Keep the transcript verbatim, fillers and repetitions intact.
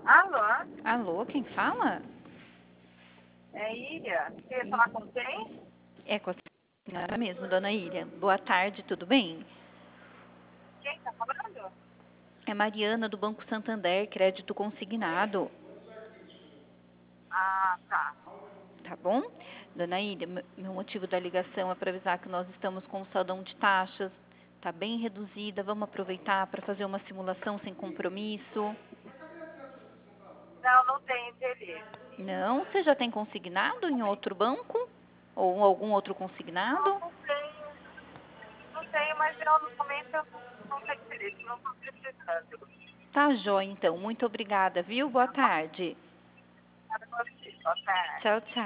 Alô? Alô, quem fala? É Ilha? Quer falar com quem? É com a senhora mesmo, dona Ilha. Boa tarde, tudo bem? Quem tá falando? É Mariana do Banco Santander, crédito consignado, Ah, tá. tá bom? Dona Ilha, me- meu motivo da ligação é para avisar que nós estamos com o saldão de taxas, tá bem reduzida. Vamos aproveitar para fazer uma simulação sem compromisso. Não, não tem interesse. Não, você já tem consignado em outro banco? Ou algum outro Não, consignado? não tenho. Não tenho, mas eu no momento eu não, não tenho interesse. Não estou precisando. Tá jóia, então. Muito obrigada, viu? Boa tarde. Nada com você. Boa tarde. Tchau, tchau.